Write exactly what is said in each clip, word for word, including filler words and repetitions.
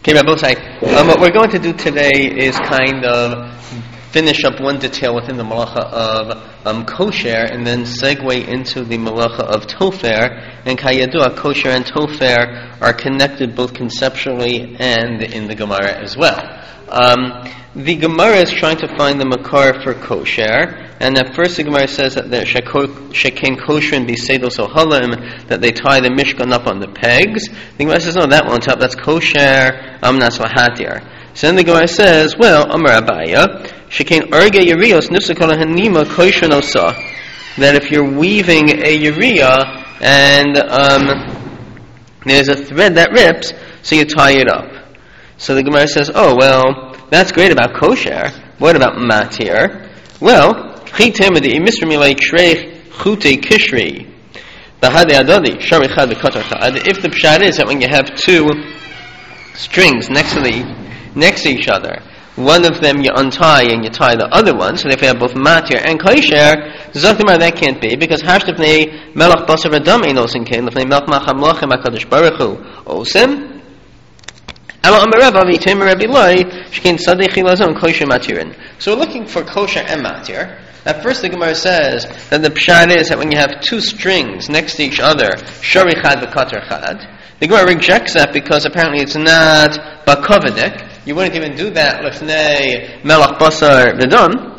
Okay, Rabbosai, um, what we're going to do today is kind of finish up one detail within the malacha of um, kosher and then segue into the malacha of tofer. And kayadua, kosher and tofer are connected both conceptually and in the Gemara as well. Um, the Gemara is trying to find the makar for kosher, and at first the Gemara says that the sheken kosher and bisedos ohalim, that they tie the mishkan up on the pegs. The Gemara says, no, that won't help. That's kosher amnas lahatir. So then the Gemara says, well, Amar Abaya, sheken arge yerios nusakol hanima kosher nosa, that if you're weaving a yeriah and um, there's a thread that rips, so you tie it up. So the Gemara says, oh, well, that's great about kosher. What about matir? Well, if the pshat is that when you have two strings next to the next to each other, one of them you untie and you tie the other one, so if you have both matir and kosher, Zaktimar, that can't be, because hashtafnei melach basar adam einosin kain lefnei melach macham lachem hakadosh baruch hu osim. So we're looking for kosher and matir. At first the Gemara says that the pshat is that when you have two strings next to each other, shari chad v'kater chad, the Gemara rejects that because apparently it's not bakovedek. You wouldn't even do that lefnei melach basar v'dam.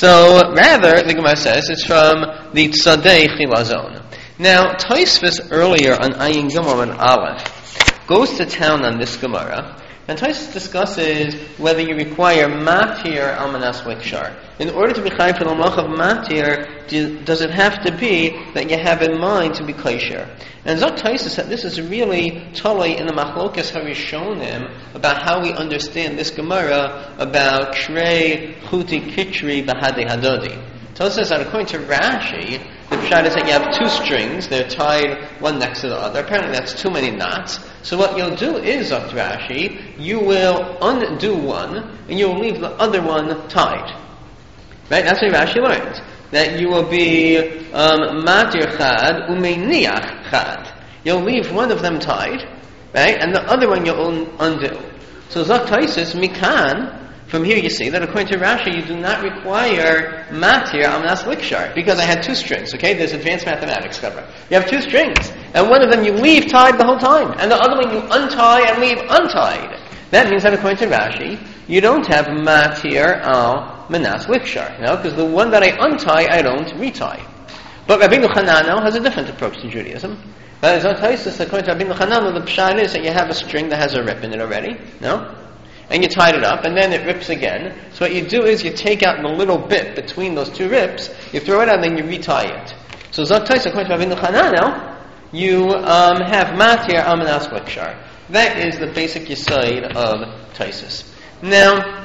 So rather, the Gemara says it's from the tzadei chilazon. Now, Tosfos earlier on Ayin Gimel and Aleph goes to town on this Gemara, and Tosfos discusses whether you require matir almanas likshar. In order to be chayav for the malacha of matir, does it have to be that you have in mind to be kosher? And Zok Tosfos said this is really totally in the machlokas harishonim about how we understand this Gemara about shrei chuti kitri bahade hadodi. Tosfos says that according to Rashi, the pshat is that you have two strings, they're tied one next to the other. Apparently that's too many knots. So what you'll do is, Zok Rashi, you will undo one, and you'll leave the other one tied. Right? That's what Rashi learns. That you will be um, matir chad umeiniach chad. You'll leave one of them tied, right? And the other one you'll undo. So Zok Tosfos, mikan, from here you see that according to Rashi you do not require matir amnas likshar, because I had two strings, okay? There's advanced mathematics cover. You have two strings, and one of them you leave tied the whole time, and the other one you untie and leave untied. That means that according to Rashi, you don't have matir al manas likshar, you know, because the one that I untie, I don't retie. But Rabbeinu Chananel has a different approach to Judaism. But as Tosfos, according to Rabbeinu Chananel, the pshat is that you have a string that has a rip in it already, no? And you tied it up, and then it rips again. So what you do is you take out the little bit between those two rips, you throw it out, and then you retie it. So Zok Tosfos, according to Rabbeinu Chananel, you um, have matir almanas likshar. That is the basic yesod of Tosfos. Now,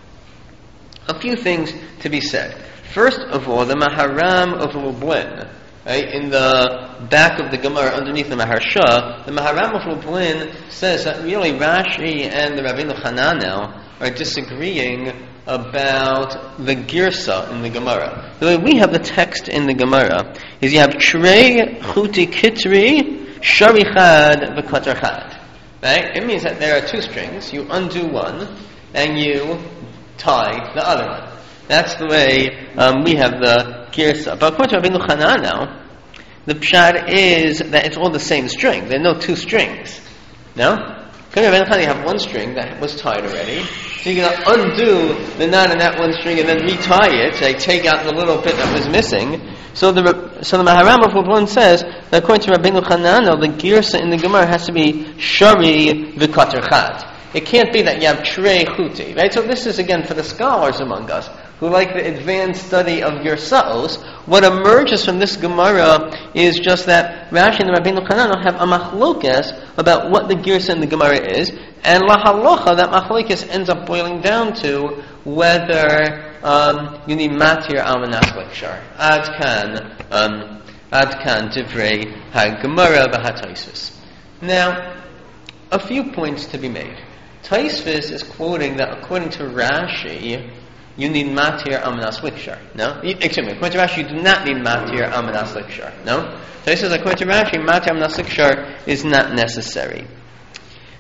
a few things to be said. First of all, the Maharam of Lublin, right, in the back of the Gemara underneath the Maharsha, the Maharam of Lublin says that really Rashi and the Rabbeinu Chananel are disagreeing about the girsa in the Gemara. The way we have the text in the Gemara is you have Trei Chuti Kitri Sharichad V'Katar Chad. Right? It means that there are two strings, you undo one, and you tie the other one. That's the way um, we have the girsa. But according to Rabbeinu Chananel, the pshat is that it's all the same string. There are no two strings. No? According to Rabbeinu Chananel, you have one string that was tied already. So you're going to undo the knot in that one string and then retie it. So you take out the little bit that was missing. So the so the Maharam of Lublin says that according to Rabbeinu Chananel, the girsa in the Gemara has to be shari v'kater chad. It can't be that you have trei chuti, right? So this is again for the scholars among us who like the advanced study of Gersaos. What emerges from this Gemara is just that Rashi and Rabbeinu Chananel have a machlokes about what the Gersa in the Gemara is, and la halacha, that machlokes ends up boiling down to whether um, you need matir almanas likshar. Ad kan, um, ad kan divrei ha-Gemara v'ha-Tosfos. Now, a few points to be made. Tosfos is quoting that according to Rashi, you need matir almanas likshar. No? Excuse me, according to Rashi, you do not need matir almanas likshar. No? Tosfos says according to Rashi, matir almanas likshar is not necessary.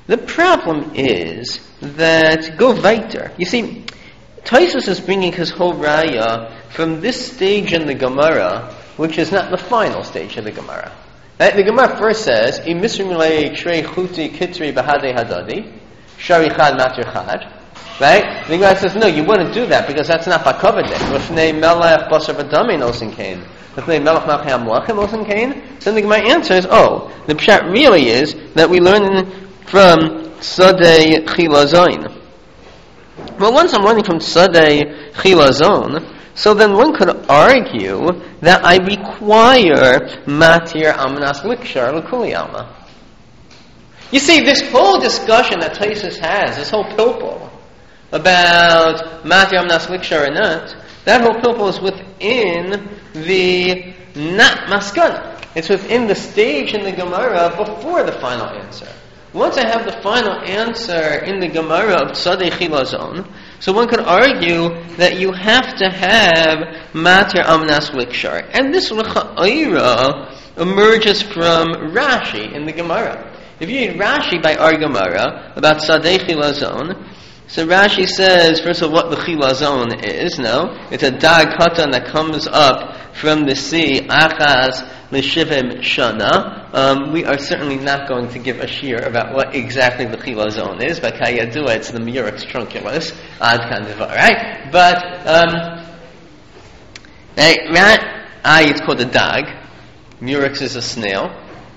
The problem is that, go weiter. You see, Tosfos is bringing his whole raya from this stage in the Gemara, which is not the final stage of the Gemara. Right? The Gemara first says, "Im misrimulei shrei chuti kitri bahadei hadadi, shari chad matir chad." Right? The Gemara says, no, you wouldn't do that because that's not bakavedik. Lefnei melech basar v'damin osin kain. Lefnei melech malchei hamlachim osin kain. So the Gemara answers, oh, the pshat really is that we learn from Sadei Chilazon. Well, once I'm learning from Sadei Chilazon, so then one could argue that I require Matir Amnas Likshar L'Kuli Alma. You see, this whole discussion that Tosfos has, this whole pilpul, about Matir Amnas Likshar or not, that whole pilpul is within the not Maskana. It's within the stage in the Gemara before the final answer. Once I have the final answer in the Gemara of Tzadei Chilazon, so one could argue that you have to have Matir Amnas Likshar. And this L'cha'ira emerges from Rashi in the Gemara. If you read Rashi by our Gemara about Tzadei Chilazon, so Rashi says, first of all, what the Chilazon is. No, it's a dag katan that comes up from the sea, achaz l'shivim shana. Um, we are certainly not going to give a shir about what exactly the Chilazon is. By kayadua, it's the Murex trunculus, ad kan devar, right? But um, right, right, I, it's called a dag. Murex is a snail.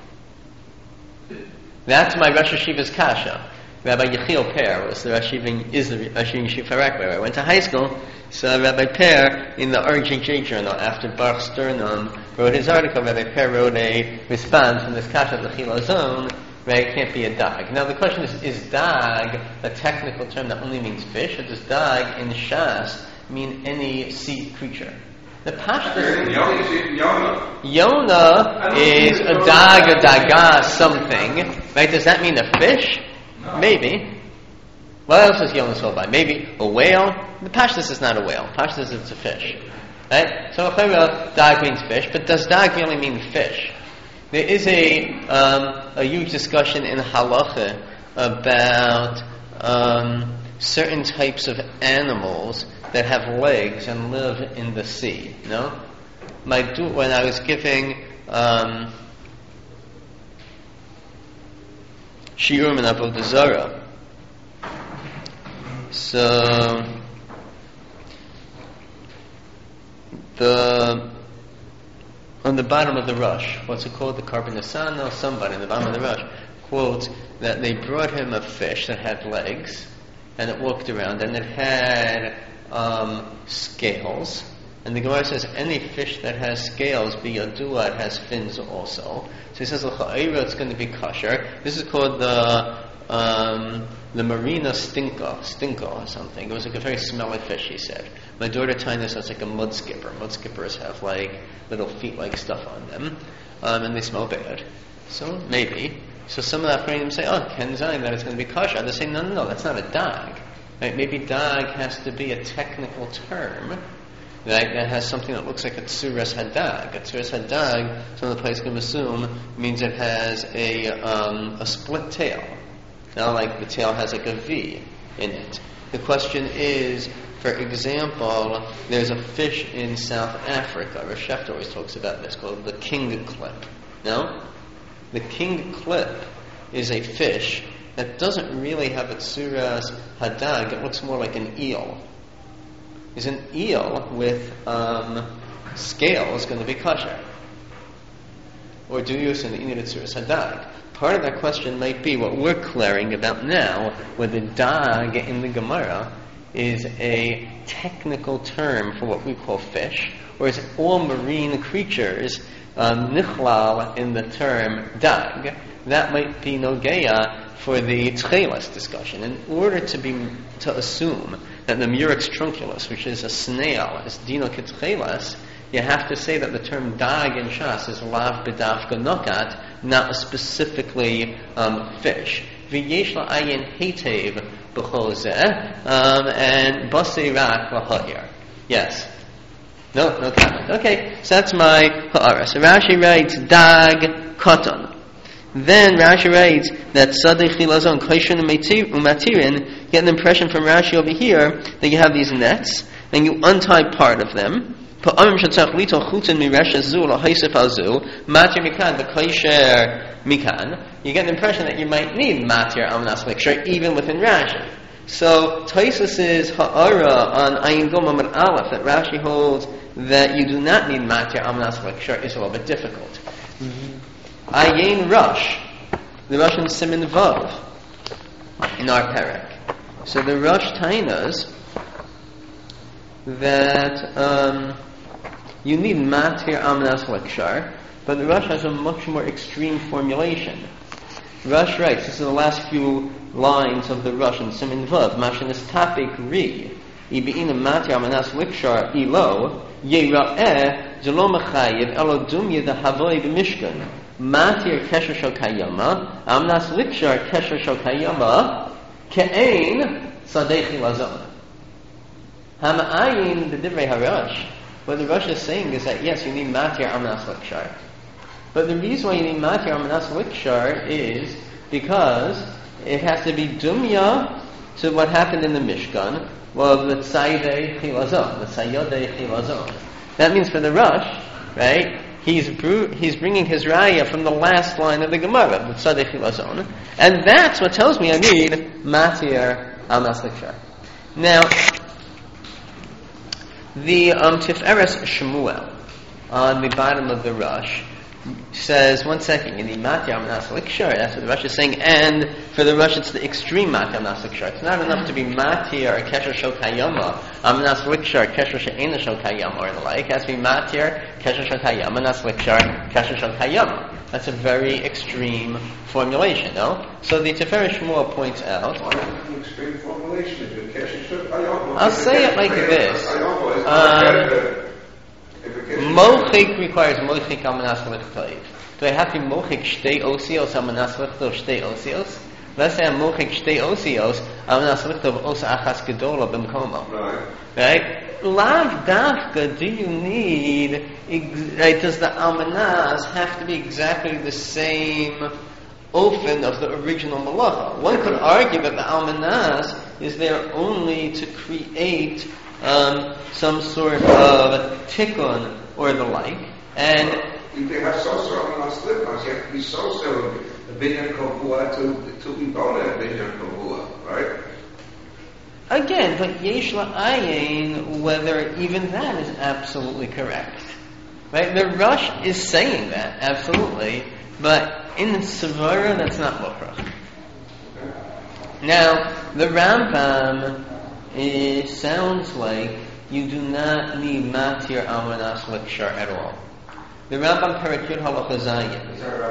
That's my Rosh Hashiva's kasha. Rabbi Yechiel Per was the Rosh Hashiva, is the Rosh Hashiva where I went to high school. So Rabbi Per, in the R J J journal, after Baruch Sternum wrote his article, Rabbi Per wrote a response from this kasha of the Chilazon, right? It can't be a dag. Now the question is, is dag a technical term that only means fish, or does dag in Shas mean any sea creature? The Pashtus Yonah. Yonah is a dag, a daga, something. Right? Does that mean a fish? No. Maybe. What else is Yonah sold by? Maybe a whale? The Pashtus is not a whale. Pashtus is a fish. Right? So dag means fish, but does dag really mean fish? There is a um, a huge discussion in halacha about um, certain types of animals that have legs and live in the sea. No, my du- when I was giving um, shiurim in Avodah Zarah, so the on the bottom of the rush, what's it called? The Carbonasano, somebody in the bottom of the rush quotes that they brought him a fish that had legs, and it walked around, and it had um, scales. And the Gemara says any fish that has scales, biyadua, it has fins also. So he says, l'cha'ira, it's going to be kosher. This is called the um, the marina stinko, stinko or something. It was like a very smelly fish, he said. My daughter Tina says it's like a mud skipper. Mud skippers have like little feet-like stuff on them, um, and they smell bad. So maybe. So some of the Achronim say, oh, Ken Zayin, that it's going to be kosher. They say, no, no, no, that's not a dag. Right? Maybe dag has to be a technical term, right, that has something that looks like a tsuras hadag. A tsuras hadag, some of the place can assume, means it has a um, a split tail. Now, like the tail has like a V in it. The question is, for example, there's a fish in South Africa. Rosh Hashanah always talks about this, called the king clip. No? The king clip is a fish that doesn't really have a tsuras hadag. It looks more like an eel. Is an eel with um, scales going to be kosher? Or do you use an inyan tsuras hadag? Part of that question might be what we're clearing about now, whether dag in the Gemara is a technical term for what we call fish, or is it all marine creatures um, nichlal in the term dag? That might be nogeya for the tchelas discussion. In order to be to assume that the murex trunculus, which is a snail, is dino kitchelas, you have to say that the term dag in Shas is lav b'dafka nokat, not specifically um, fish. V'yesh la'ayin hetev b'chol zeh, um, and basei rak l'ha'ir. Yes. No, no comment. Okay, so that's my ha'ara. So Rashi writes dag katan. then Rashi writes that Sadei Chilazon Kaishin Umatirin, get an impression from Rashi over here that you have these nets, and you untie part of them. You get an impression that you might need Matir Amanas Likshar even within Rashi. So Taisus' Ha'ara on Ayin Gom Amar Aleph that Rashi holds that you do not need Matir Amanas Likshar is a little bit difficult. Mm-hmm. Ayin Rush, the Russian Siman Vav in our Perek. So the Rush Tainas that um, you need Matir Amanas Likshar, but the Rush has a much more extreme formulation. Rush writes, this is the last few lines of the Rush in Siman Vav, Mashinis Tapik Ri, Ibi'ina Matir Amanas Likshar Ilo, Yera'eh, Zelo Mechayev, Elo Dumya the Havoi B'Mishkan, Matir Kesher Shel Kayama, Amanas Likshar Kesher Shel Kayama, Ke'ein Sadei Chilazon. Hama'ayin the Divrei HaRush. What the Rush is saying is that yes, you need Matir Amanas Likshar. But the reason why you need Matir Amanas Likshar is because it has to be Dumya to what happened in the Mishkan, well, the Tzayidei Chilazon, the Tzayodei Chilazon. That means for the Rush, right, he's bru- he's bringing his Raya from the last line of the Gemara, the Tzadei Chilazon, and that's what tells me I need Matir Amanas Likshar. Now, the um, Tiferes Shemuel on the bottom of the Rush says, one second, you need Matir Amanas Likshar, that's what the Rush is saying, and for the Rush it's the extreme Matir Amanas Likshar. It's not enough to be Matir or Kesher Shel Kayama, Amanas Likshar, Kesher She'ena Shel Kayama, or the like. It has to be Matir, Kesher Shel Kayama, Amanas Likshar, Kesher Shel Kayama. That's a very extreme formulation, no? So the Tiferes Shemuel points out, extreme formulation, I'll say it like this. Um, Mochik requires mochik amanas lichtayv. Do I have to mochik shtei osios amanas lichtov shtei osios? Let's say I'm mochik shtei osios amanas lichtov osa achas gedola b'mkomo. Right. Right? Lav dafka, do you need? Right? Does the amanas have to be exactly the same ofen of the original malacha? One could argue that the almanas is there only to create um, some sort of tikkun or the like, and if they have social almanas lipas, you have to be social a binyan kavua to to be born a binyan kavua, right? Again, but yesh la'ayin, whether even that is absolutely correct, right? The Rush is saying that absolutely, but in the Svara, that's not Mukhrach. Now, the Rambam, it sounds like you do not need Matir Amanas Likshar at all. The Rambam Perek Yud Halacha Zayin.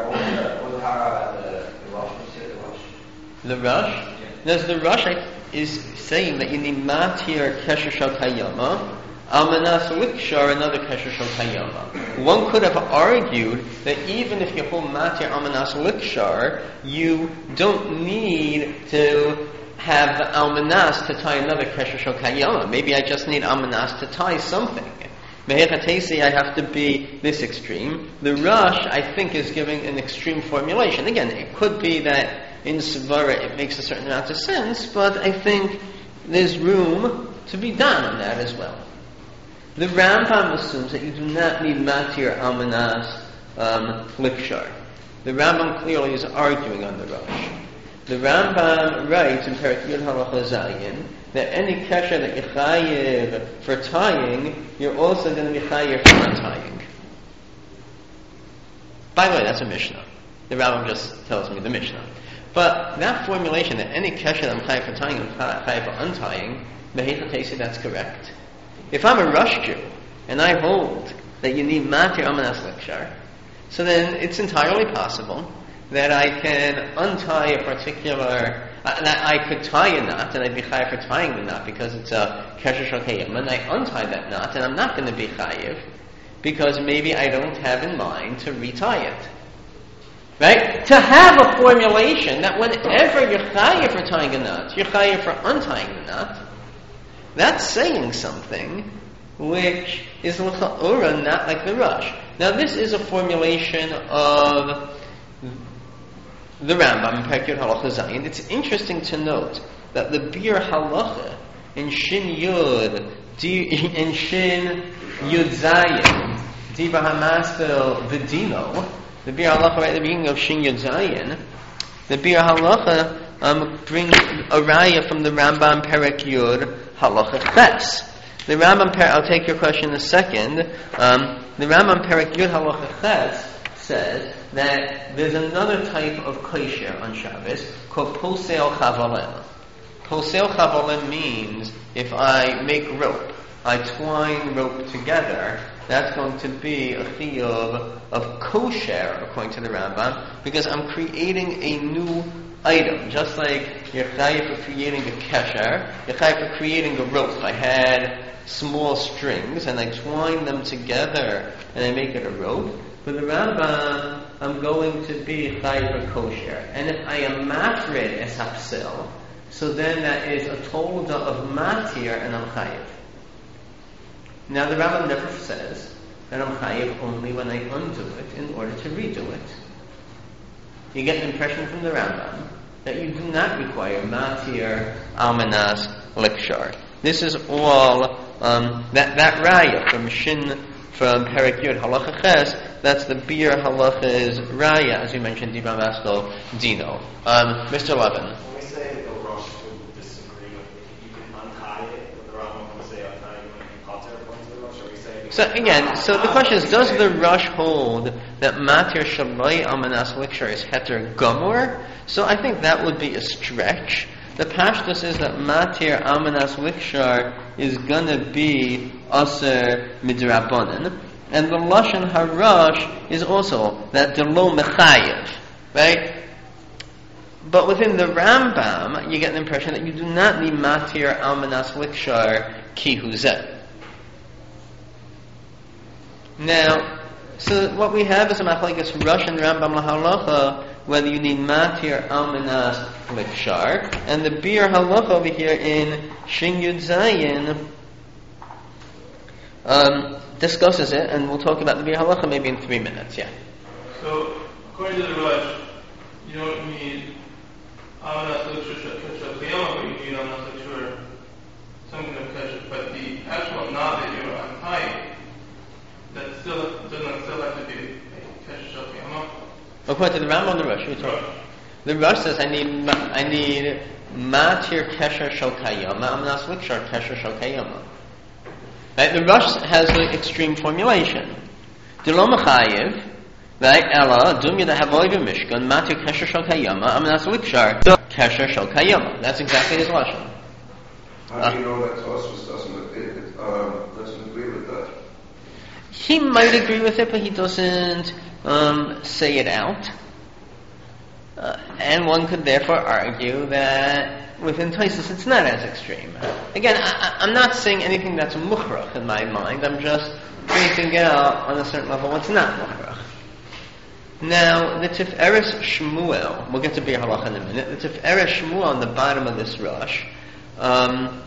The Rush? Yes, the Rush is saying that you need Matir Kesher Shel Kayama, Amanas Likshar, another Kesher Shel Kayama. One could have argued that even if you hold Matir Amanas Likshar, you don't need to have Almanas to tie another Kesher Shel Kayama. Maybe I just need Almanas to tie something. Mehechatesi, I have to be this extreme. The Rush, I think, is giving an extreme formulation. Again, it could be that in Svara it makes a certain amount of sense, but I think there's room to be done on that as well. The Rambam assumes that you do not need Matir Almanas um, Likshar. The Rambam clearly is arguing on the Rush. The Rambam writes in Perek Yud Halacha Zayin that any kesher that you chayiv for tying, you're also going to be chayiv for untying. By the way, that's a Mishnah. The Rambam just tells me the Mishnah. But that formulation that any kesher that I'm chayiv for tying and chayiv for untying, mehechatesi, that's correct. If I'm a Rush Jew and I hold that you need Matir Amanas Likshar, so then it's entirely possible that I can untie a particular, uh, that I could tie a knot and I'd be chayiv for tying the knot because it's a kesher shel kayama, and I untie that knot and I'm not going to be chayiv because maybe I don't have in mind to retie it. Right? To have a formulation that whenever you're chayiv for tying a knot, you're chayiv for untying the knot, that's saying something which is l'cha'ora not like the Rush. Now this is a formulation of the Rambam in Perek Yud Halacha Zayin, it's interesting to note that the Bir Halacha in Shin Yud, in Shin Yud Zayin, Diba Hamaspil Vidino, the Bir Halacha right at the beginning of Shin Yud Zayin, the Bir Halacha um, brings a raya from the Rambam Perek Yud Halacha Ches. The Rambam, per- I'll take your question in a second. Um, the Rambam Perek Yud Halacha Ches says that there's another type of kosher on Shabbos called posel chavalem. Posel chavalem means if I make rope, I twine rope together, that's going to be a chiyuv of kosher, according to the Rambam, because I'm creating a new item. Just like you're chayiv for creating a kesher, you're chayiv for creating a rope. I had small strings and I twine them together and I make it a rope. For the Rambam, I'm going to be chayiv for kosher. And if I am matrid as hapsil, so then that is a tolda of matir and I'm chayiv. Now the Rambam never says that I'm chayiv only when I undo it in order to redo it. You get an impression from the Rambam that you do not require matir, almanas, likshar. This is all um, that that raya from Shin from Perek Yud Halacha Ches. That's the Bir Halacha's raya, as you mentioned, Dibam Asko Dino. Um, Mister Levin. When we say the Rosh would disagree with it, you can untie it, but the Rambam would say untie it when you potter according to the Rosh. Are we saying? So again, so the question is, does the Rosh hold that matir shaloi almanas likshar is heter gomor? So I think that would be a stretch. The pashtus is that matir almanas likshar is gonna be aser midrabanan, and the lashon harash is also that delo mechayev, right? But within the Rambam, you get the impression that you do not need matir almanas likshar ki huzeh. Now, so what we have is a machlekes Rosh and Rambam lahalacha, whether you need matir almanas likshar, and the Bir halacha over here in Shin Yud Zayin um, discusses it, and we'll talk about the Bir halacha maybe in three minutes. Yeah. So, according to the Rosh, you don't need almanas likshar shachayama, but you need almanas likshar something of kesher. But the actual knot that you're untying, that still doesn't still have to be kesher shachayama. According to the Rambam, the Rosh, we talk. The Rosh says I need I need matir kesher shel kayama, almanas likshar kesher shel kayama. Right? The Rosh has the extreme formulation. Delo mechayev, right? Ella dum yada havoy v'mishkan matir kesher shel kayama, almanas likshar kesher shel kayama. That's exactly his lashon. How do you know that Tosfos doesn't it, uh, doesn't agree with that? He might agree with it, but he doesn't um, say it out. Uh, and one could therefore argue that within Tosfos it's not as extreme. Again, I, I'm not saying anything that's mukhrach in my mind. I'm just pointing out on a certain level what's not mukhrach. Now, the Tiferes Shmuel, we'll get to Bir Halacha in a minute. The Tiferes Shmuel on the bottom of this Rosh. Um,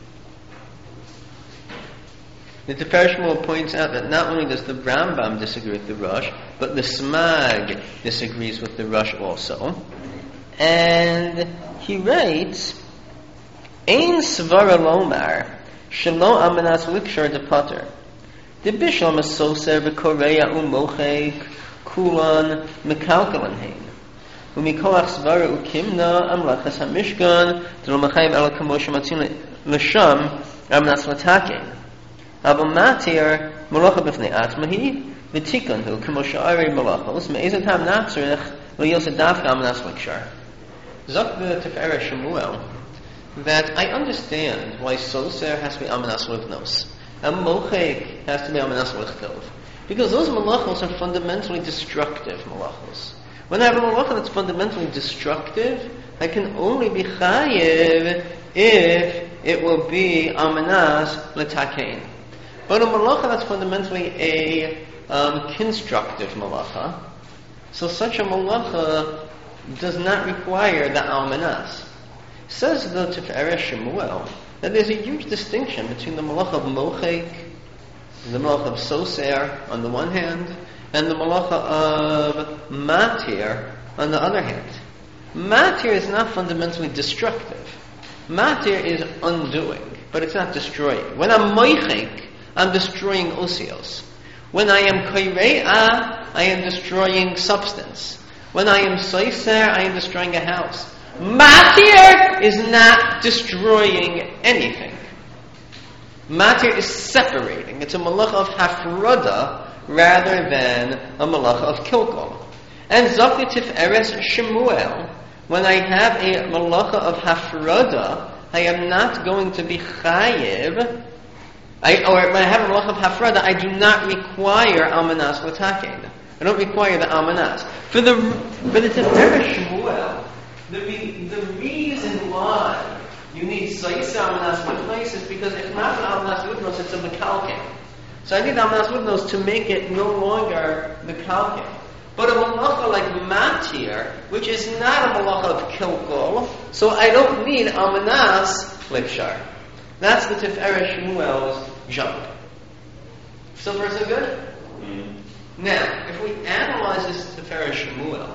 The Tiferes Shmuel points out that not only does the Rambam disagree with the Rosh, but the Smag disagrees with the Rosh also. And he writes, Ein svara lomar, shelo amanas likshar de pater. De bishal masoser v'koreya umochek, kulan mekalkalan hein. Umikoach svara ukimna amlachas hamishkan, delo mechayim ela kamosh matzin l'sham amanas latakein. Aber matir malacha b'fnei atmahi v'tikon hu k'mo sha'ari malachos me'ezet ham natzrich l'yoseh dafka amanas likshar. Zok the Tiferes Shmuel that I understand why soser has to be amanas livnos and mochek has to be amanas lichtov, because those malachos are fundamentally destructive malachos. When I have a malacha that's fundamentally destructive, I can only be chayiv if it will be amanas letakein. But a malacha that's fundamentally a um, constructive malacha, so such a malacha does not require the almanas. Says the Tiferes Shmuel that there's a huge distinction between the malacha of mochek, the malacha of soser on the one hand, and the malacha of matir on the other hand. Matir is not fundamentally destructive. Matir is undoing, but it's not destroying. When I'm moichek, I'm destroying osios. When I am koire'a, I am destroying substance. When I am soiser, I am destroying a house. Matir is not destroying anything. Matir is separating. It's a malacha of hafrada rather than a malacha of kilkol. And Zakatif Eres Shemuel, when I have a malacha of hafrada, I am not going to be chayiv. I, or when I have a malacha of hafrada, I do not require almanas l'taken. I don't require the almanas. For the for the Tiferet Shemuel, the re, the reason why you need Sayis almanas l'tnos is because if not almanas l'tnos, it's a mekalken. So I need almanas l'tnos to make it no longer mekalken. But a malacha like matir, which is not a malacha of kilkol, so I don't need almanas l'kshar. That's the Tiferet Shemuel's jump. So far so good? Mm-hmm. Now, if we analyze this Tiferet Shemuel,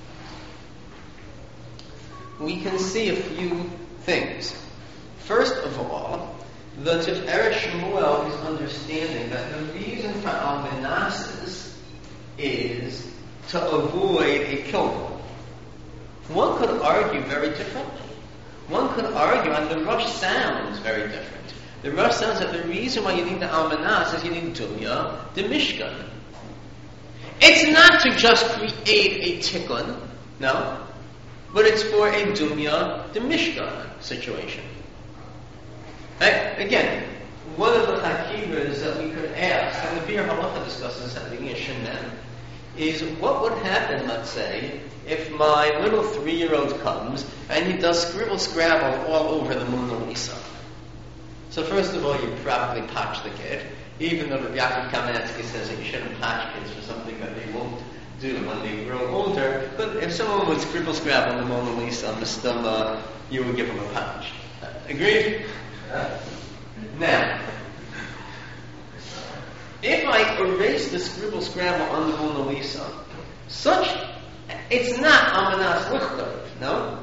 we can see a few things. First of all, the Tiferet Shemuel is understanding that the reason for almanas is to avoid a kilkol. One could argue very differently. One could argue, and the Rosh sounds very different. The Rosh sounds that the reason why you need the almanas is you need dumya, the mishkan. It's not to just create a tikkun, no, but it's for a dumya, the mishkan situation. Right? Again, one of the chakivas that we could ask, and the Bir Halacha discusses at the beginning of Shemen, is what would happen, let's say, if my little three-year-old comes and he does scribble scrabble all over the Mona Lisa. So first of all, you probably patch the kid, even though Yaakov Kamenetsky says that you shouldn't patch kids for something that they won't do when they grow older. But if someone would scribble scrabble on the Mona Lisa on the stomach, you would give them a patch. Uh, agreed? Uh, now, if I erase the scribble scrabble on the Mona Lisa, such it's not almanas l'chtov, no?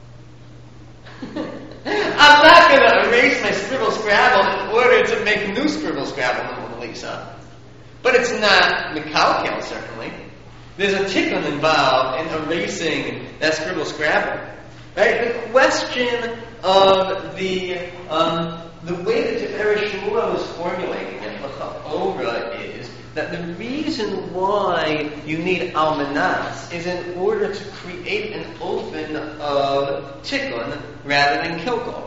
I'm not going to erase my scribble scrabble in order to make new scribble scrabble on the Mona Lisa. But it's not mekalkel, certainly. There's a tikkun involved in erasing that scribble scrabble. Right? The question of the um, the way that Tiferet Shemuel is formulating it, l'cha'ora, is that the reason why you need almanas is in order to create an oven of tikkun rather than kilkol.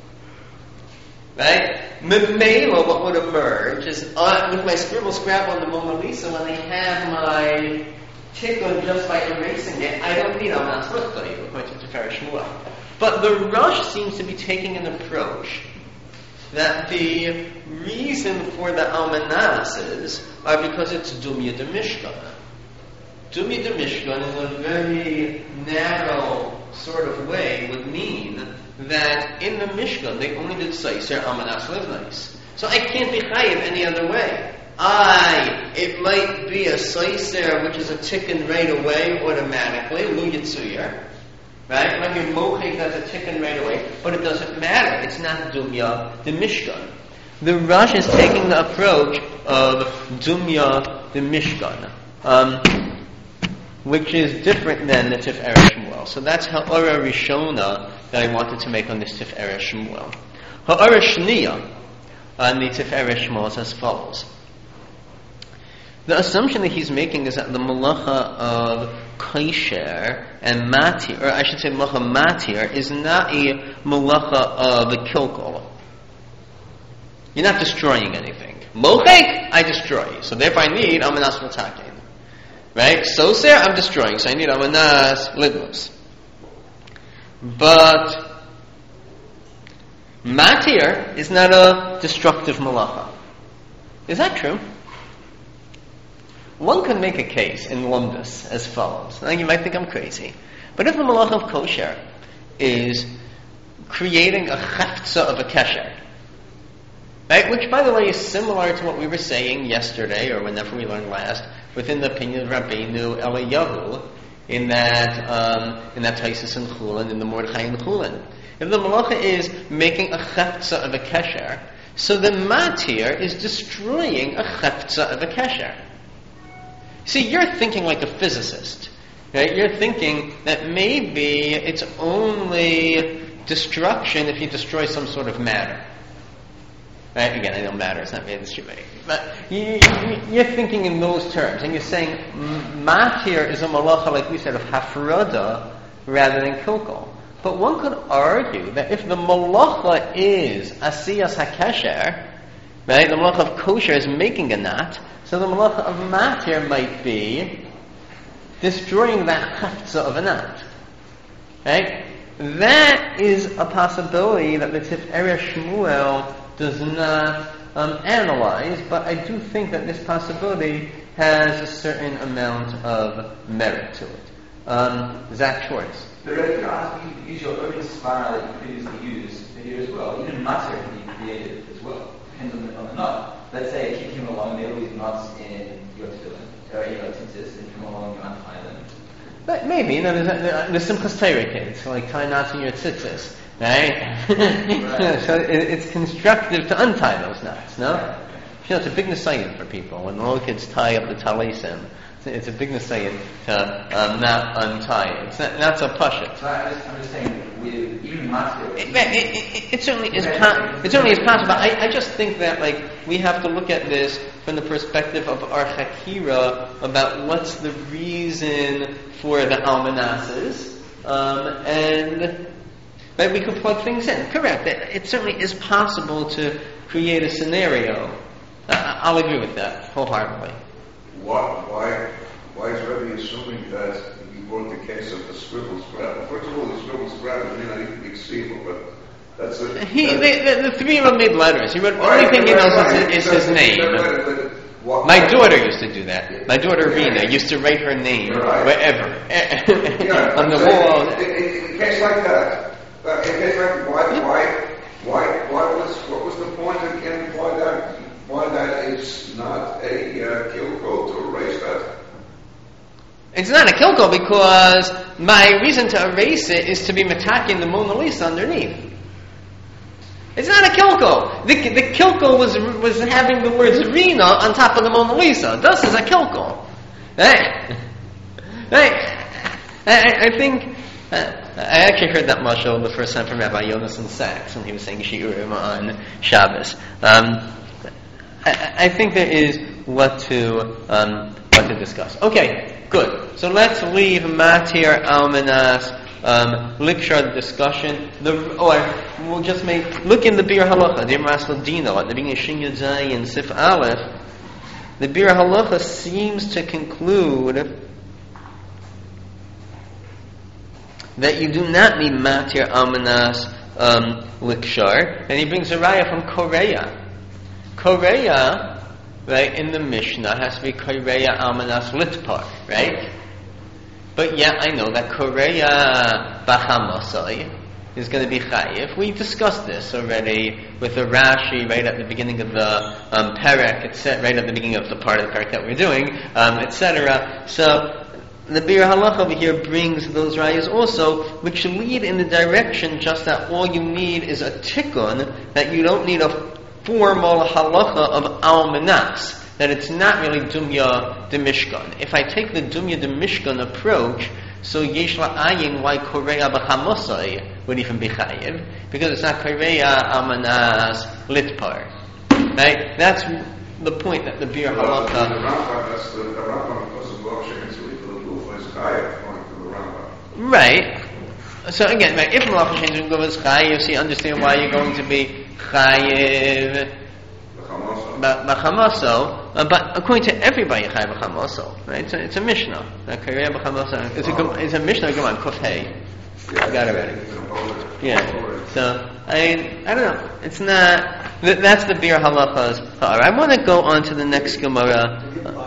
Right? Memela, what would emerge is uh, with my scribble scrabble on the Mona Lisa, when I have my tikkun just by erasing it, I don't need almanas l'chtov, according to Tiferet Shemuel. But the Rosh seems to be taking an approach that the reason for the almanases are because it's dumya de mishkan. Dumya de mishkan in a very narrow sort of way would mean that in the mishkan they only did seiser almanas livnais. So I can't be chayiv any other way. I, it might be a seiser which is a tikkun right away automatically, lu yitzuyah. Right? When you're mochik, that's a tikkun right away, but it doesn't matter. It's not dumya, the mishkan. The Rosh is taking the approach of dumya, the mishkan, um, which is different than the Tiferet Shemuel. So that's ha'ora rishona that I wanted to make on this Tiferet Shemuel. Ha'ora shniya on the Tiferet Shemuel is as follows. The assumption that he's making is that the malacha of kosher and matir, or I should say malacha matir, is not a malacha of the kilkol. You're not destroying anything. Mochek, I destroy. So therefore I need almanas l'taken. Right? Soser, I'm destroying. So I need almanas lidmus. But matir is not a destructive malacha. Is that true? One can make a case in Lumdus as follows. Now you might think I'm crazy, but if the malacha of kosher is creating a cheftza of a kesher, right, which by the way is similar to what we were saying yesterday or whenever we learned last, within the opinion of Rabbeinu Eliyahu, in that um, in that Taisus and Chulin, in the Mordechai and Chulin. If the malacha is making a chefza of a kesher, so the matir is destroying a chefza of a kesher. See, you're thinking like a physicist, right? You're thinking that maybe it's only destruction if you destroy some sort of matter. Right? Again, I know matter is not really destroyed, but you, you're thinking in those terms, and you're saying matir is a malacha, like we said, of hafrada rather than kilkol. But one could argue that if the malacha is asiyas hakesher, right, the malacha of kosher is making a knot, so the malacha of matir might be destroying that haftza of a knot. Right? That is a possibility that the Tiferet Shmuel does not um, analyze, but I do think that this possibility has a certain amount of merit to it. Um, Zach Schwartz. But if you ask me to use your own svara that you previously used here as well, even matter can be created as well. Depends on the, on the knot. Let's say I kick him along, there are these knots in your tefillin, or in your tzitzis, and come along and untie them. But maybe, you know, there's, there's some Torah kids, like tie knots in your tzitzis, right? right. So it, it's constructive to untie those knots, no? Right. You know, it's a big nisayon for people. When the little kids tie up the talisim, it's a big nisayon to um, not untie it. It's not, not so pashut. So I'm just, I'm just saying, with even master, it, it, it, it certainly is. Po- it certainly is possible. I, I just think that, like, we have to look at this from the perspective of our chakira about what's the reason for the almanases, um, and right, we could plug things in. Correct. It, it certainly is possible to create a scenario. Uh, I'll agree with that wholeheartedly. What, why, why is Rebbe assuming that we brought the case of the scribble scrabble? First of all, the scribble scrabble may not even be conceivable, but that's a... He, the, the, the three of them made letters. He wrote, the only thing he knows is, is his name. My daughter used to do that. My daughter Rena used to write her name wherever. On the wall. In, in, in a case like that, uh, in a case like why, why, why, why was, what was the point again, why that... Why that is not a uh, kill code to erase that? It's not a kilko because my reason to erase it is to be metaking the Mona Lisa underneath. It's not a kilko. The, the kilko was was having the words Rena on top of the Mona Lisa. This is a kilko. Right? Right? I, I think... Uh, I actually heard that mashal the first time from Rabbi Yonason Sachs when he was saying Shiurim on Shabbos. Um... I, I think there is what to um, what to discuss. Okay, good. So let's leave Matir Almanas um, Likshar discussion. The or we'll just make look in the Bir Halacha, the Rasal Dino at the beginning of Shin Yud Zayin Sif Aleph. The Bir Halacha seems to conclude that you do not need Matir Almanas um, Likshar, and he brings a raya from Korea. Korea, right, in the Mishnah has to be Korea Almanas Litpar, right? But yeah, I know that Korea Bachamasai is going to be Chayiv. We discussed this already with the Rashi right at the beginning of the um, Perek, et cetera, right at the beginning of the part of the Perek that we're doing, um, et cetera. So the Bir Halacha over here brings those rayas also, which lead in the direction just that all you need is a tikkun, that you don't need a formal halacha of almanas, that it's not really dumya de mishkan. If I take the dumya de mishkan approach, so yesh la'ayin why korea b'chamosai would even be chayiv, because it's not korea almanas litpar. Right? That's the point that the Bir Halacha... The Rambam, that's the Rambam, because of Baruch Shekin Tzurich L'Lufa is chayiv, according to the Rambam. Right. So again, right, if Malach Hashem Gov is chayiv, so you understand why you're going to be chayiv b'chamaso, uh, but according to everybody, chayiv b'chamaso, right? It's a, it's a Mishnah. Korea b'chamaso. It's a it's a Mishnah. Go on, Kufhei. I got it ready. Yeah. So I I don't know. It's not. Th- that's the Bir Halacha's part. I want to go on to the next Gemara.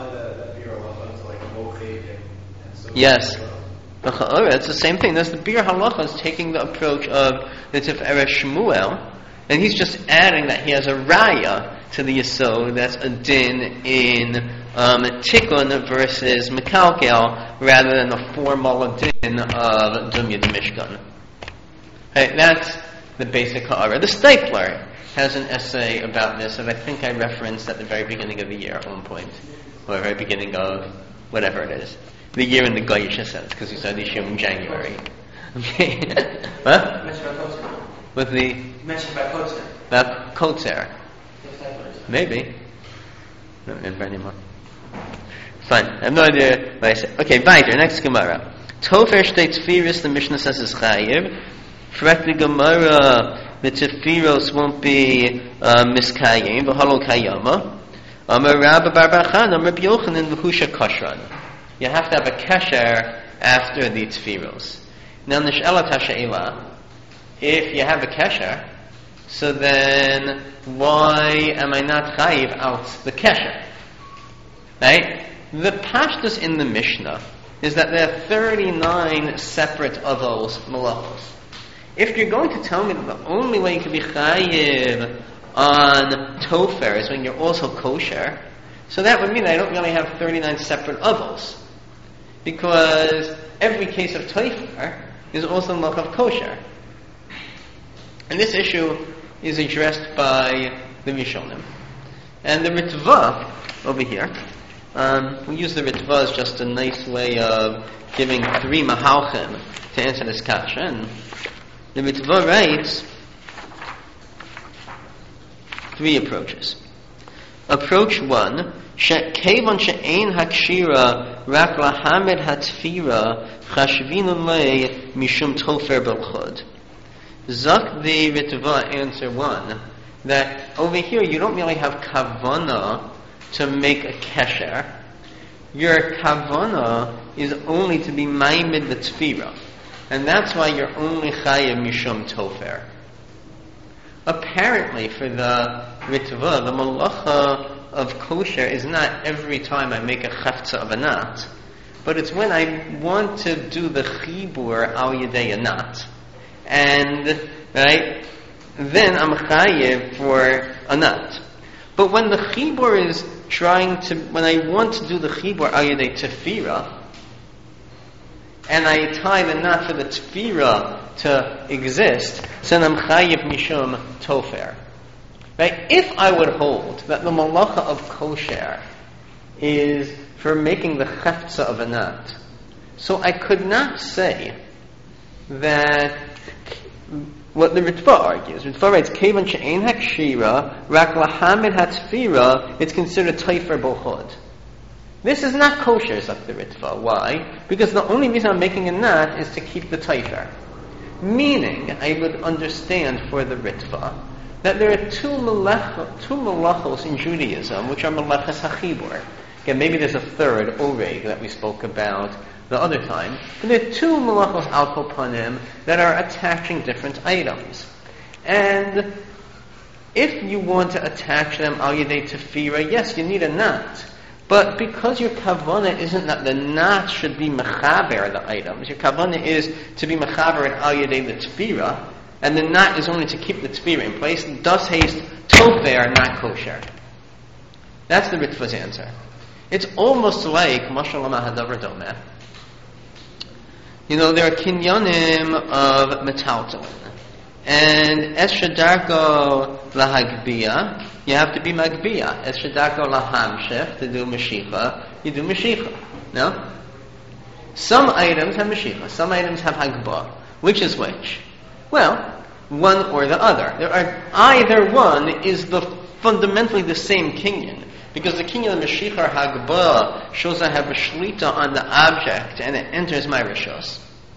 Yes. It's the same thing. That's the Bir Halacha is taking the approach of the Tiferet Shmuel, and he's just adding that he has a raya to the Yesod. That's a din in um, Tikkun versus Mekalkel, rather than a formal din of Dumya de Mishkan. Right, that's the basic ha'ara. The Stapler has an essay about this that I think I referenced at the very beginning of the year at one point, or the very beginning of whatever it is. The year in the Goyish sense, because he said this year in January. Okay. What? You mentioned about Kotzer. With the... You mentioned about Kotzer. About Kotzer. Yes, I thought. Maybe. I don't remember anymore. Fine. I have no idea what I said. Okay, weiter. Next Gemara. Tofer steht Tfiris, the Mishnah says is Chayiv. Correct the Gemara, the Tfiros won't be uh, miskayim, v'halol kayama. Amar Rabba bar bar Chana, Amar Rabbi Yochanan v'husha kashran. You have to have a kasher after the Tfiros. Now, Nish'elat HaShe'ela, if you have a kesher, so then why am I not chayiv out the kesher? Right? The pashtus in the Mishnah is that there are thirty-nine separate avos malachos. If you're going to tell me that the only way you can be chayiv on tofer is when you're also kosher, so that would mean I don't really have thirty-nine separate avos. Because every case of tofer is also malach of kosher. And this issue is addressed by the Rishonim. And the Ritva, over here, um, we use the Ritva as just a nice way of giving three mahalchim to answer this kasha. And the Ritva writes three approaches. Approach one, Kevan she'ein hakshira rak lahamed hatfira chashvinu lei mishum tofer belchod. Zak the Ritva answer one, that over here you don't really have kavana to make a kesher. Your kavana is only to be maimed the tfira, and that's why you're only chayav mishum tofer. Apparently, for the Ritva, the malacha of kosher is not every time I make a chafza of a nat, but it's when I want to do the chibur al yedei a nat. And, right, then I'm chayiv for a nut. But when the chibur is trying to, when I want to do the chibur al yedei tefira, and I tie the nut for the tefira to exist, so then I'm chayiv mishum tofer. Right? If I would hold that the malacha of kosher is for making the cheftza of a nut, so I could not say that what the Ritva argues. Ritva writes, Kevan she'ein hakshira, rak lahamed hatfira, it's considered teifer bochod. This is not kosher, says the Ritva. Why? Because the only reason I'm making a nut is to keep the teifer. Meaning, I would understand for the Ritva that there are two melech, two melachos in Judaism, which are meleches hachibur. Again, maybe there's a third, oreg, that we spoke about the other time. But there are two melachos al kopanim that are attaching different items. And if you want to attach them al yedei tefira, yes, you need a knot. But because your kavana isn't that the knot should be mechaber the items, your kavana is to be mechaber at al yedei the tefira, and the knot is only to keep the tefira in place, thus haste tofer, not kosher. That's the Ritva's answer. It's almost like mashal hadavar domeh. You know, there are kinyanim of metaltalin. And es shadarko lahagbiya, you have to be magbiya. Es shadarko lahamshech, to do mashicha, you do mashicha. No? Some items have mashicha, some items have hagba. Which is which? Well, one or the other. There are either one is the fundamentally the same kinyan. Because the kinyan of mashicha or hagba shows I have a shlita on the object and it enters my rishos.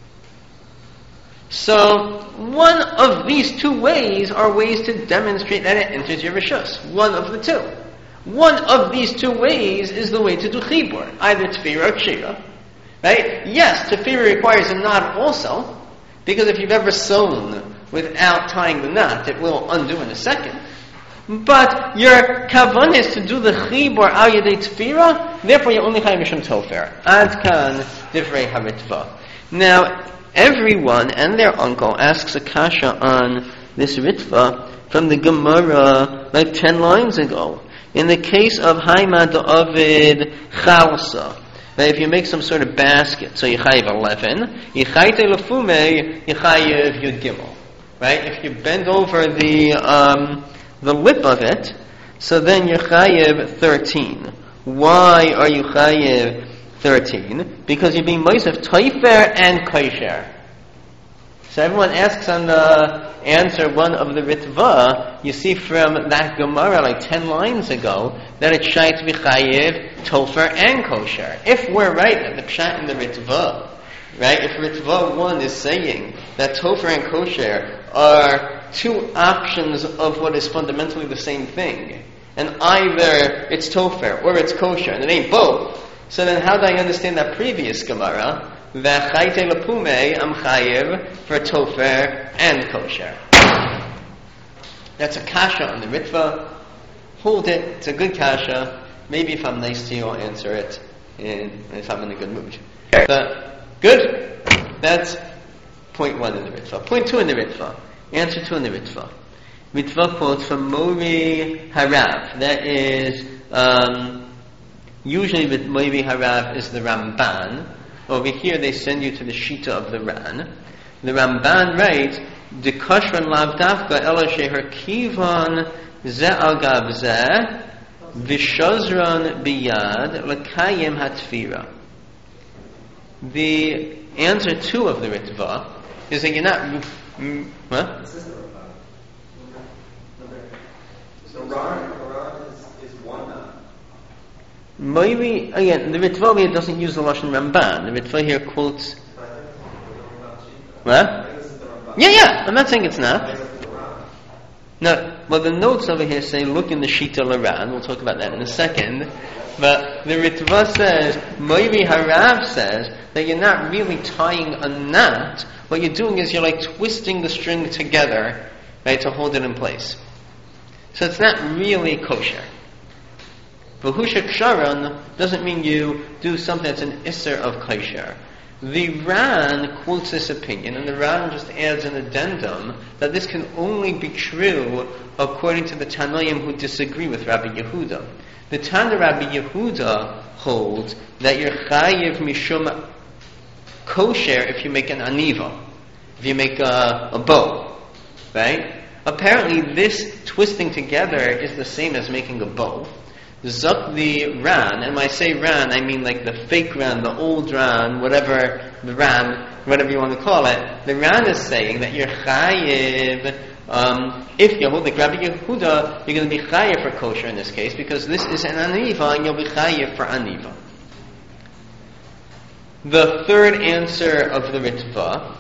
So, one of these two ways are ways to demonstrate that it enters your rishos. One of the two. One of these two ways is the way to do chibur, either tefira or kshira. Right? Yes, tefira requires a knot also, because if you've ever sewn without tying the knot, it will undo in a second. But your kavan is to do the chibur al yedei tefira, therefore you only chayim mishum tofer. Ad kan divrei haritva. Now, everyone and their uncle asks a kasha on this ritva from the Gemara like ten lines ago. In the case of Haima Da'avid Chalsa, that if you make some sort of basket, so you chayiv eleven, yichayte lefume, yichayiv yud gimel. Right? If you bend over the um, the lip of it, so then you're chayiv thirteen. Why are you chayiv thirteen? Because you're being moisef toifer and kosher. So everyone asks on the answer one of the Ritva, you see from that Gemara like ten lines ago, that it's shayt v'chayiv, tofer, and kosher. If we're right at the pshat in the Ritva, right, if Ritva one is saying that tofer and kosher are two options of what is fundamentally the same thing, and either it's tofer or it's kosher, and it ain't both, so then how do I understand that previous Gemara? V'chayte lepume, I'm chayiv for tofer and kosher. That's a kasha on the Ritva. Hold it. It's a good kasha. Maybe if I'm nice to you, I'll answer it. And if I'm in a good mood. But good. That's point one in the Ritva. Point two in the Ritva. Answer two in the Ritva. Ritva quotes from Mori Harav. That is um, usually with Mori Harav is the Ramban. Over here they send you to the Shita of the Ran. The Ramban writes, De kashran lav dafka ela sheher kivan ze al gab ze v'shazran biyad l'kayim hatfira. The answer two of the Ritva is that you're not... Mm, what? This is the Ramban. So Ran, Ran is, is one now. Maybe, again, the Ritva here doesn't use the Lashon Ramban. The Ritva here quotes... What? Yeah, yeah, I'm not saying it's not. No, well, the notes over here say, look in the Shita Laran. We'll talk about that in a second. But the Ritva says, Moiri Harav says, that you're not really tying a knot. What you're doing is you're like twisting the string together, right, to hold it in place. So it's not really kosher. V'hushak sharon doesn't mean you do something that's an isser of kosher. The Ran quotes this opinion, and the Ran just adds an addendum that this can only be true according to the Tanoim who disagree with Rabbi Yehuda. The Tana Rabbi Yehuda holds that you're chayiv mishum kosher if you make an aniva, if you make a, a bow, right? Apparently this twisting together is the same as making a bow. Zuk the Ran, and when I say Ran, I mean like the fake Ran, the old Ran, whatever the Ran, whatever you want to call it. The Ran is saying that you're chayiv, um, if you hold like Rabbi Yehuda, you're going to be chayiv for kosher in this case, because this is an aniva, and you'll be chayiv for aniva. The third answer of the Ritva,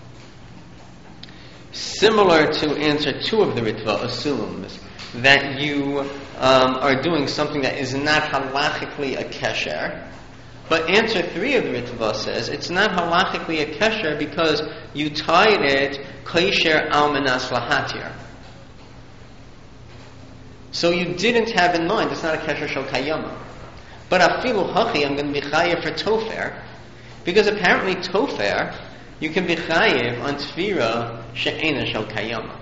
similar to answer two of the Ritva, assumes that you um, are doing something that is not halachically a kesher. But answer three of the Ritva says it's not halachically a kesher because you tied it kosher al menas lahatir. So you didn't have in mind, it's not a kesher shel kayama. But afilu hachi, I'm going to be chayiv for tofer, because apparently tofer, you can be chayiv on tefira she'ena shel kayama.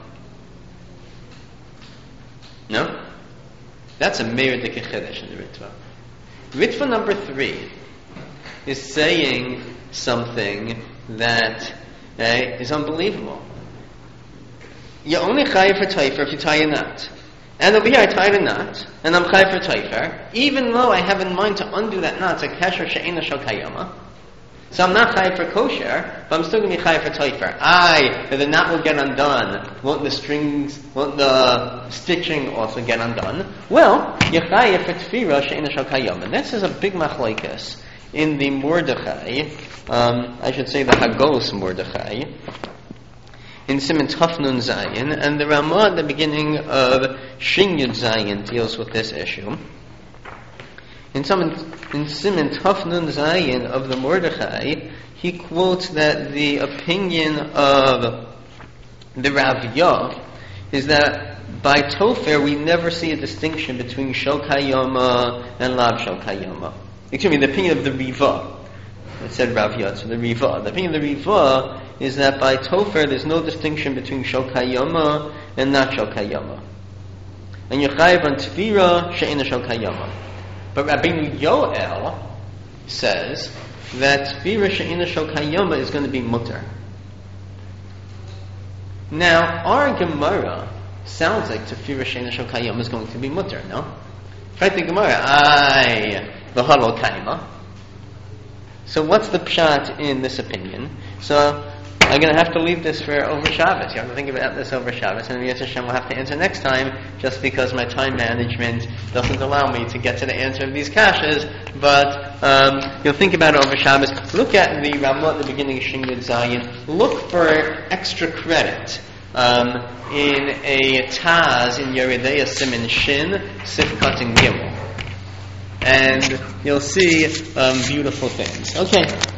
No? That's a meir de kechedesh in the Ritva. Ritva number three is saying something that eh, is unbelievable. You only chayiv for taifer if you tie a knot. And over here I tied a knot, and I'm chayiv for taifer, even though I have in mind to undo that knot, it's a kesher she'ena shel kayama. So I'm not chayiv for kosher, but I'm still going to be chayiv for taifer. Aye, the knot will get undone. Won't the strings, won't the stitching also get undone? Well, you're chayiv for tefira she'ena shel kayama. This is a big machlokes in the Mordechai, um, I should say the Hagos Mordechai, in Siman Taf Nun Zayin, and the Ramah at the beginning of Shin Yud Zayin deals with this issue. In Siman in Siman Taf Nun Zayin of the Mordechai, he quotes that the opinion of the Rav Yah is that by Tofer we never see a distinction between Shel Kayama and Lav Shel Kayama. Excuse me, the opinion of the Riva. It said Rav Yah, so the Riva. The opinion of the Riva is that by Tofer there's no distinction between Shel Kayama and not Shel Kayama. And Yechayev on Tefira she'ena Shel Kayama. But Rabbeinu Yoel says that Tefillah she'ina shel kayoma is going to be mutter. Now, our Gemara sounds like Tefillah she'ina shel kayoma is going to be mutter, no? Right, the Gemara, ay, v'halo kaima. So what's the pshat in this opinion? So I'm going to have to leave this for over Shabbos. You have to think about this over Shabbos, and Yetzer Hashem will have to answer next time, just because my time management doesn't allow me to get to the answer of these kashas. But um, you'll think about it over Shabbos. Look at the Ramah at the beginning of Shingud Zayin. Look for extra credit um, in a Taz in Yeridei Simin Shin Sifkat and Gimel, and you'll see um, beautiful things. Okay.